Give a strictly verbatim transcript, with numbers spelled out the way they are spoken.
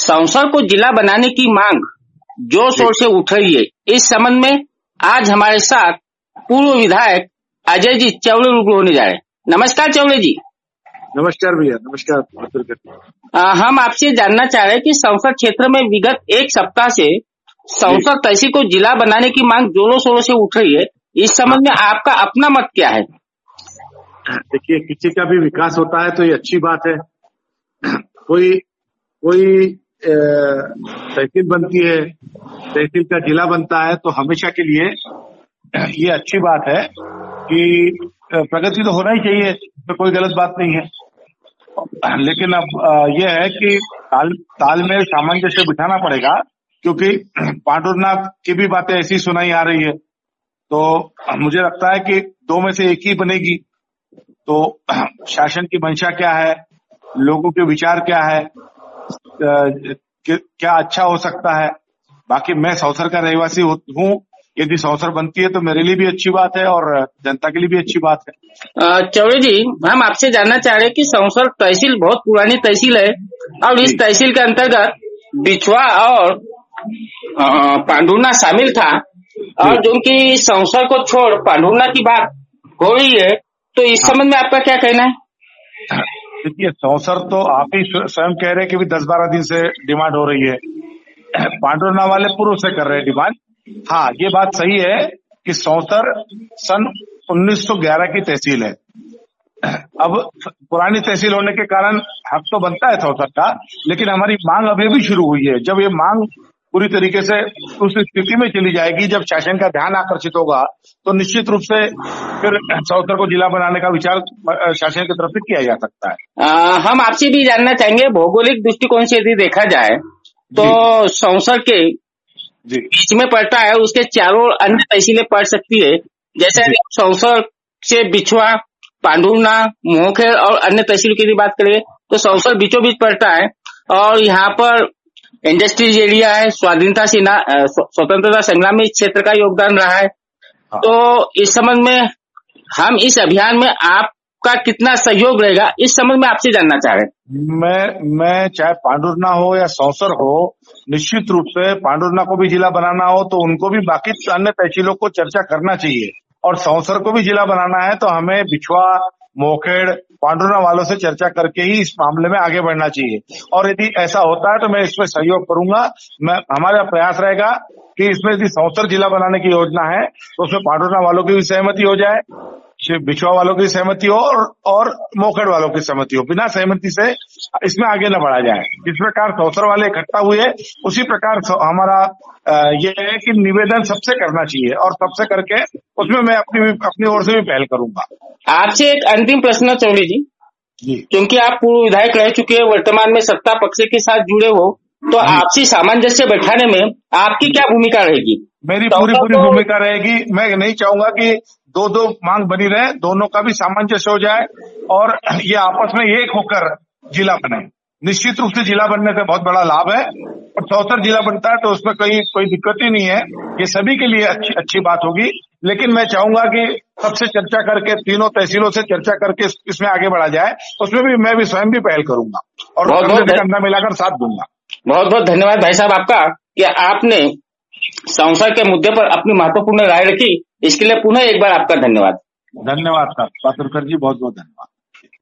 संसद को जिला बनाने की मांग जोर शोर से उठ रही है। इस संबंध में आज हमारे साथ पूर्व विधायक अजय जी चौले रूबरू होने जा रहे हैं। नमस्कार चौले जी। नमस्कार भैया। नमस्कार। आ, हम आपसे जानना चाह रहे हैं कि संसद क्षेत्र में विगत एक सप्ताह से संसद तहसील को जिला बनाने की मांग जोरों शोरों से उठ रही है। इस संबंध में आपका अपना मत क्या है? देखिए, किसी का भी विकास होता है तो ये अच्छी बात है। कोई कोई तहसील बनती है, तहसील का जिला बनता है तो हमेशा के लिए ये अच्छी बात है कि प्रगति तो होना ही चाहिए, तो कोई गलत बात नहीं है। लेकिन अब यह है कि ताल तालमेल सामंजस्य बिठाना पड़ेगा, क्योंकि पांडुरनाथ की भी बातें ऐसी सुनाई आ रही है। तो मुझे लगता है कि दो में से एक ही बनेगी। तो शासन की मंशा क्या है, लोगों के विचार क्या है, क्या अच्छा हो सकता है। बाकी मैं सौसर का रहवासी हूँ, यदि सौसर बनती है तो मेरे लिए भी अच्छी बात है और जनता के लिए भी अच्छी बात है। चौले जी, हम आपसे जानना चाह रहे हैं कि सौसर तहसील बहुत पुरानी तहसील है और इस तहसील के अंतर्गत बिछुआ और पांडुरना शामिल था, और जो कि सौसर को छोड़ पांडुरना की बात हो रही है, तो इस संबंध में आपका क्या कहना है? देखिए, सौसर तो आप ही स्वयं कह रहे हैं कि भी दस बारह दिन से डिमांड हो रही है। पांडुरना वाले पूर्व से कर रहे हैं डिमांड। हाँ, ये बात सही है कि सौसर सन उन्नीस सौ ग्यारह की तहसील है। अब पुरानी तहसील होने के कारण हक तो बनता है सौसर का, लेकिन हमारी मांग अभी भी शुरू हुई है। जब ये मांग पूरी तरीके से उस स्थिति में चली जाएगी जब शासन का ध्यान आकर्षित होगा, तो निश्चित रूप से फिर सौसर को जिला बनाने का विचार शासन की तरफ से किया जा सकता है। आ, हम आपसे भी जानना चाहेंगे, भौगोलिक दृष्टिकोण से यदि देखा जाए तो सौसर के बीच में पड़ता है, उसके चारों अन्य तहसीलें पड़ सकती है। जैसे सौसर से बिछुआ, पांडुरना, मोहखेड़ और अन्य तहसीलों की बात करें तो सौसर बीचों बीच पड़ता है और यहाँ पर इंडस्ट्रीज एरिया है। स्वाधीनता सेना स्वतंत्रता संग्राम में इस क्षेत्र का योगदान रहा है। हाँ। तो इस संबंध में हम इस अभियान में आपका कितना सहयोग रहेगा, इस संबंध में आपसे जानना चाह रहे हैं। मैं मैं चाहे पांडुरना हो या सौसर हो, निश्चित रूप से पांडुरना को भी जिला बनाना हो तो उनको भी बाकी अन्य तहसीलों को चर्चा करना चाहिए, और सौसर को भी जिला बनाना है तो हमें बिछुआ, मोहखेड़, पांडुरना वालों से चर्चा करके ही इस मामले में आगे बढ़ना चाहिए। और यदि ऐसा होता है तो मैं इसमें सहयोग करूंगा। मैं हमारा प्रयास रहेगा कि इसमें यदि सौसर जिला बनाने की योजना है तो उसमें पांडुरना वालों की भी सहमति हो जाए, बिछुआ वालों की सहमति हो और, और मोहखेड़ वालों की सहमति हो। बिना सहमति से इसमें आगे न बढ़ा जाए। जिस प्रकार सौसर वाले इकट्ठा हुए, उसी प्रकार हमारा ये है कि निवेदन सबसे करना चाहिए और सबसे करके उसमें मैं अपनी अपनी ओर से भी पहल करूंगा। आपसे एक अंतिम प्रश्न चौले जी, जी, क्योंकि आप पूर्व विधायक रह चुके हैं, वर्तमान में सत्ता पक्ष के साथ जुड़े हो, तो आपसी सामंजस्य बैठाने में आपकी क्या भूमिका रहेगी? मेरी पूरी पूरी भूमिका रहेगी। मैं नहीं चाहूंगा कि दो दो मांग बनी रहे, दोनों का भी सामंजस्य हो जाए और ये आपस में एक होकर जिला बने। निश्चित रूप से जिला बनने से बहुत बड़ा लाभ है, और सौसर जिला बनता है तो उसमें कोई कोई दिक्कत ही नहीं है। ये सभी के लिए अच्छी अच्छी बात होगी। लेकिन मैं चाहूंगा कि सबसे चर्चा करके, तीनों तहसीलों से चर्चा करके इसमें आगे बढ़ा जाए। उसमें भी मैं भी स्वयं भी पहल करूंगा और कंधा मिलाकर साथ दूंगा। बहुत बहुत धन्यवाद भाई साहब आपका कि आपने संसद के मुद्दे पर अपनी महत्वपूर्ण राय रखी। इसके लिए पुनः एक बार आपका धन्यवाद। धन्यवाद सर पात्रकर जी, बहुत बहुत धन्यवाद।